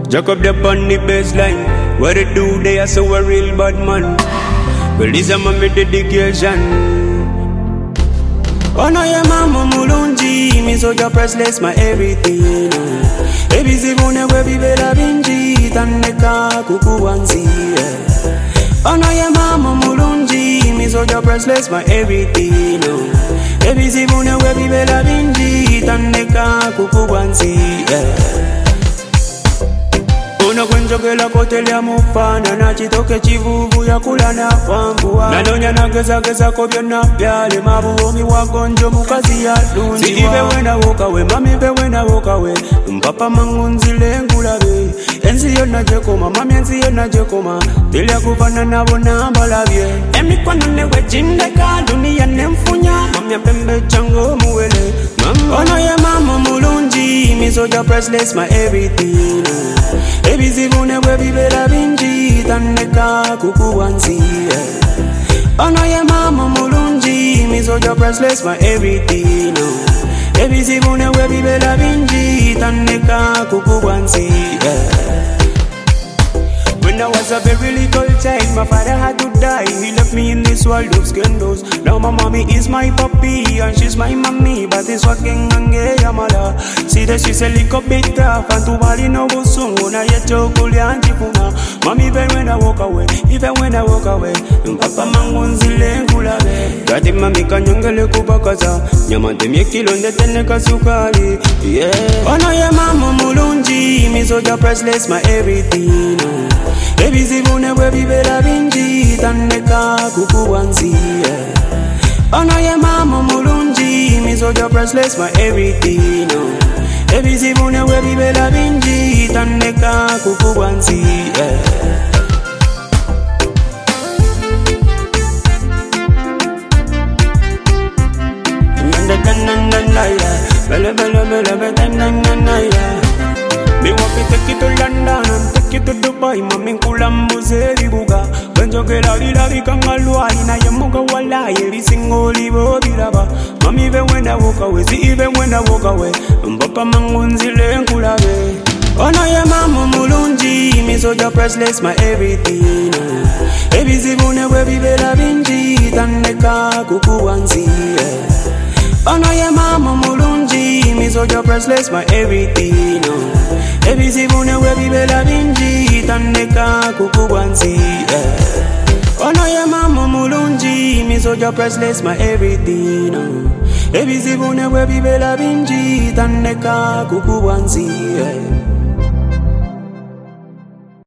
Jack up the on the baseline. What it do, they are so a real bad man. Well, this is my dedication. Oh no, your mama mulungi, me so your priceless, my everything. Baby, zibune we be bela binji, taneka kuku wansi. Oh no, your mama mulungi, me so your priceless, my everything. Baby, zibune we be bela binji, taneka kuku wansi. Una kwenjogela kotele ya mufana na chitoke chivuvu ya kula na kwambua Nanonya na geza kobyo na byale mabuomi wagonjo mukazi ya lunzi Si ibe wena wokawe, mami ibe wena wokawe Mpapa mangunzile ngulabe Enzi yona jekoma, mami enzi yona jekoma Tili ya kufana nabo na mbalabye Emi kwa nanewe jindeka, dunia nemfunya Mami ya pembe chango muwele Ono ye mama mulungi, me so your priceless, my everything Baby zibune we bibela binji, taneka kuku wansi Ono ye mama mulungi, me so your priceless, my everything Baby zibune we bibela binji, taneka kuku wansi When I was a very little child, my father had to die. He left me in this world of scandals. Now my mommy is my puppy and she's my mommy, but it's working on yamala. See that she's a little bit tough and to bali no go soon. Na yeto kuli anjifuna. Mommy even when I walk away, even when I walk away, Papa mangunzile ngulabe. Gati mami kanyongele kubakaza. Nyamante miekilo ndetene kasukari. Yeah. Oh no yeah mama mulungi, me so your priceless, my everything. Baby zibune we bibela binji, taneka kuku wansi Oh no ye mama mulungi, me so your priceless, my everything Baby zibune we bibela binji, taneka kuku wansi Me want to take you to London and take you to Dubai. Mami kulambu zeri buga. Benjo ke la vi kangalwa ina yemuga wala yeri singoli bo bilaba. Mami even when I walk away, see even when I walk away, mbapa mangunzile nkulabe. Oh no ye mama mulungi, me so your priceless, my everything. Baby zibune we bibela binji, taneka kuku wansi. Oh no ye mama mulungi, me so your priceless, my everything. Baby zibune we bibela binji, taneka kuku wansi. Oh no ye mama mulungi, me so your priceless, my everything. Baby zibune we bibela binji, taneka kuku wansi.